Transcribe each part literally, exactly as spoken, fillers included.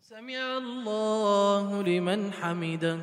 سمع الله لمن حمده.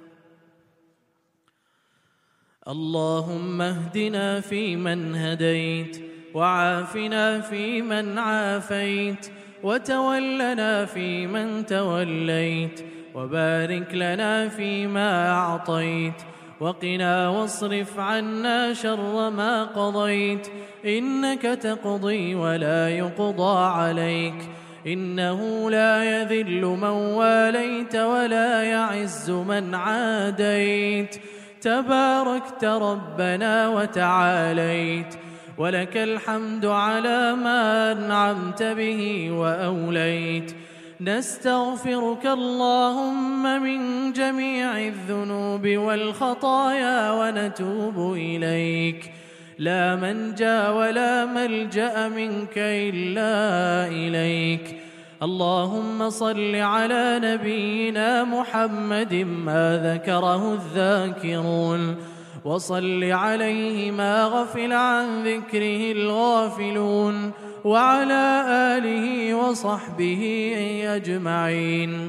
اللهم اهدنا فيمن هديت، وعافنا فيمن عافيت، وتولنا فيمن توليت، وبارك لنا فيما أعطيت، وقنا واصرف عنا شر ما قضيت، إنك تقضي ولا يقضى عليك، إنه لا يذل من واليت ولا يعز من عاديت، تباركت ربنا وتعاليت، ولك الحمد على ما أنعمت به وأوليت. نستغفرك اللهم من جميع الذنوب والخطايا ونتوب إليك، لا منجا ولا ملجأ منك إلا إليك. اللهم صل على نبينا محمد ما ذكره الذاكرون، وصل عليه ما غفل عن ذكره الغافلون، وعلى آله وصحبه أجمعين.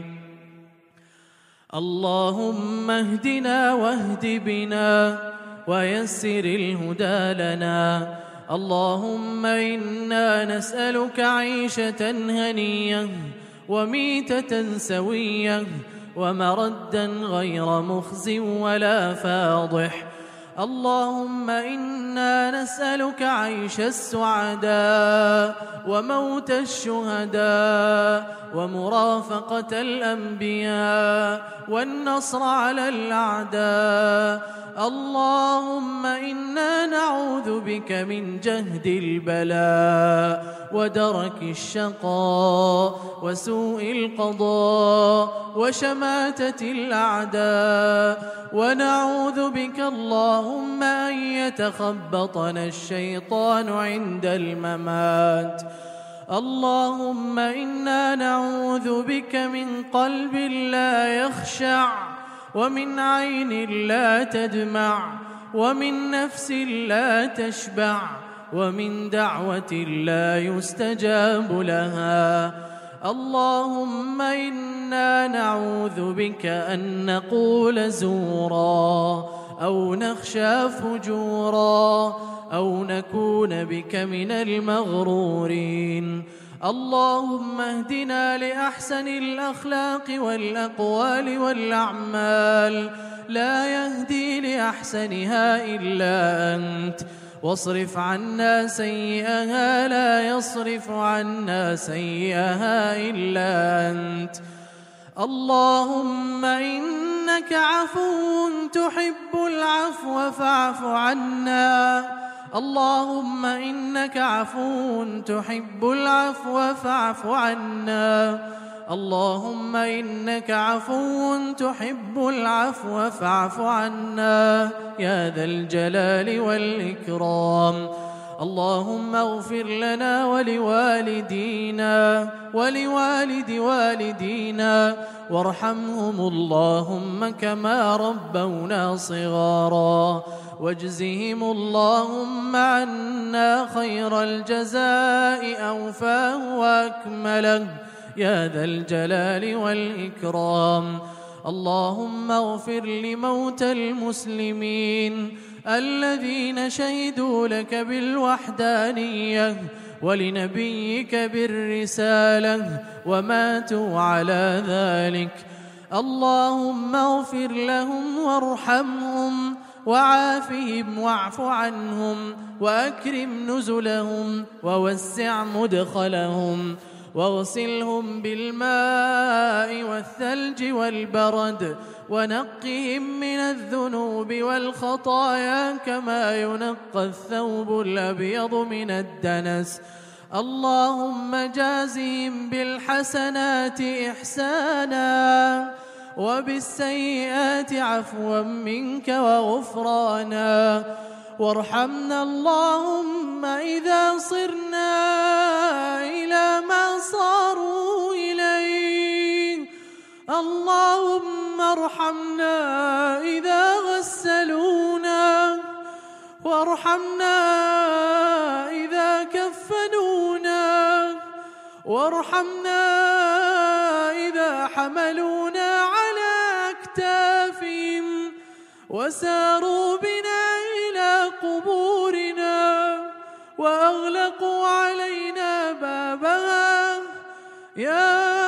اللهم اهدنا واهد بنا ويسر الهدى لنا. اللهم إنا نسألك عيشة هنية وميتة سوية ومردا غير مخز ولا فاضح. اللهم إنا نسألك عيش السعداء وموت الشهداء ومرافقة الأنبياء والنصر على الأعداء. اللهم إنا نعوذ بك من جهد البلاء ودرك الشقاء وسوء القضاء وشماتة الأعداء، ونعوذ بك اللهم أن يتخبطنا الشيطان عند الممات. اللهم إنا نعوذ بك من قلب لا يخشع، ومن عين لا تدمع، ومن نفس لا تشبع، ومن دعوة لا يستجاب لها. اللهم إنا نعوذ بك أن نقول زورا أو نخشى فجورا أو نكون بك من المغرورين. اللهم اهدنا لأحسن الأخلاق والأقوال والأعمال، لا يهدي لأحسنها إلا أنت، واصرف عنا سيئها لا يصرف عنا سيئها إلا أنت. اللهم إنك عفو تحب العفو فاعف عنا. اللهم إنك عفو تحب العفو فاعف عنا. اللهم إنك عفو تحب العفو فاعف عنا يا ذا الجلال والإكرام. اللهم اغفر لنا ولوالدينا ولوالد والدينا، وارحمهم اللهم كما ربونا صغارا، واجزهم اللهم عنا خير الجزاء أوفاه وأكمله يا ذا الجلال والإكرام. اللهم اغفر لموتى المسلمين الذين شهدوا لك بالوحدانية ولنبيك بالرسالة وماتوا على ذلك. اللهم اغفر لهم وارحمهم وعافهم واعف عنهم وأكرم نزلهم ووسع مدخلهم، واغسلهم بالماء والثلج والبرد، ونقهم من الذنوب والخطايا كما ينقى الثوب الأبيض من الدنس. اللهم جازهم بالحسنات إحسانا وبالسيئات عفوا منك وغفرانا. وارحمنا اللهم إذا صرنا إلى ما صاروا إليه. اللهم ارحمنا إذا غسلونا، وارحمنا إذا كفنونا، وارحمنا إذا حملونا على أكتافهم وساروا بنا إلى قبورنا وأغلقوا علينا بابها. يا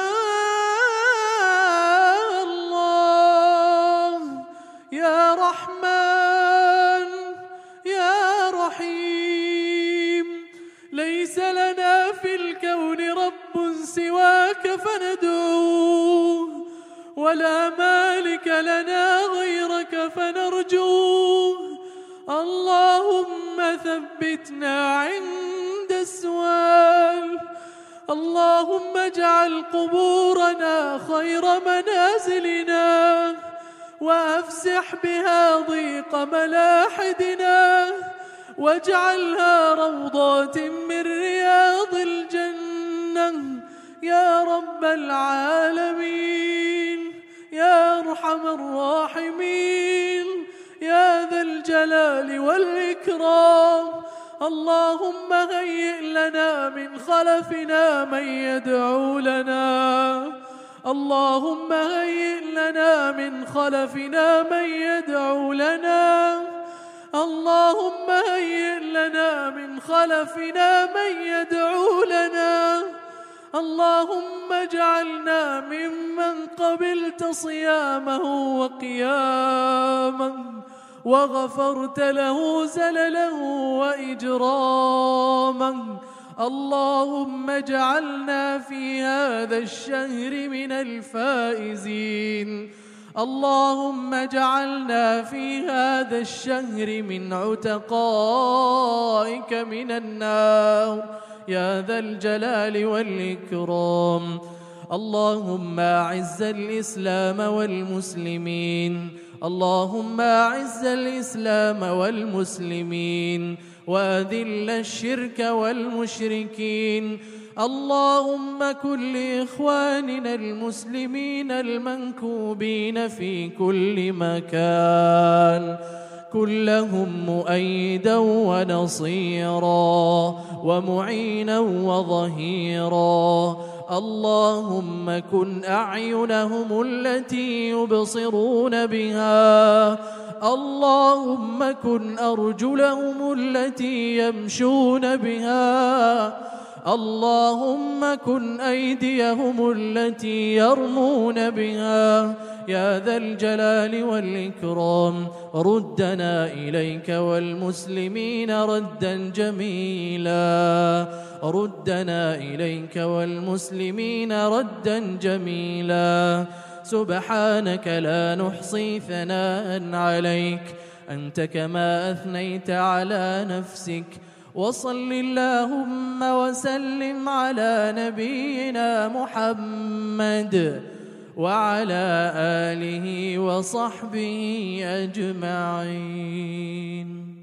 الله يا رحمن يا رحيم، ليس لنا في الكون رب سواك فندعوه، ولا مالك لنا غيرك فنرجوه. اللهم ثبتنا عند السؤال، اللهم اجعل قبورنا خير منازلنا، وأفسح بها ضيق ملاحدنا، واجعلها روضات من رياض الجنة يا رب العالمين يا أرحم الراحمين يا ذا الجلال والإكرام. اللهم هيئ لنا من خلفنا من يدعو لنا، اللهم هيئ لنا من خلفنا من يدعو لنا، اللهم هيئ لنا من خلفنا من يدعو لنا. اللهم اجعلنا ممن قبلت صيامه وقيامه وغفرت له زلله وإجرامه. اللهم اجعلنا في هذا الشهر من الفائزين، اللهم اجعلنا في هذا الشهر من عتقائك من النار يا ذا الجلال والإكرام. اللهم أعز الإسلام والمسلمين، اللهم أعز الإسلام والمسلمين وأذل الشرك والمشركين. اللهم كن لإخواننا المسلمين المنكوبين في كل مكان، كن لهم مؤيدا ونصيرا ومعينا وظهيرا. اللهم كن أعينهم التي يبصرون بها، اللهم كن أرجلهم التي يمشون بها، اللهم كن أيديهم التي يرمون بها يا ذا الجلال والإكرام. ردنا إليك والمسلمين ردا جميلا، ردنا إليك والمسلمين ردا جميلا. سبحانك لا نحصي ثناء عليك، أنت كما أثنيت على نفسك. وصل اللهم وسلم على نبينا محمد وعلى آله وصحبه أجمعين.